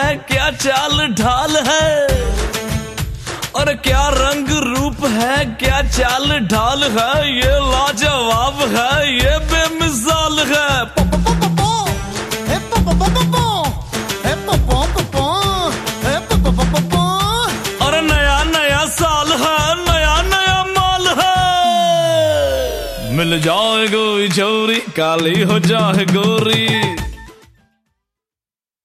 क्या चाल ढाल है, और क्या रंग रूप है, क्या चाल ढाल है, ये लाजवाब है, ये बेमिसाल है। और नया नया साल है, नया नया माल है। मिल जाए कोई छोरी काली हो जाए गोरी,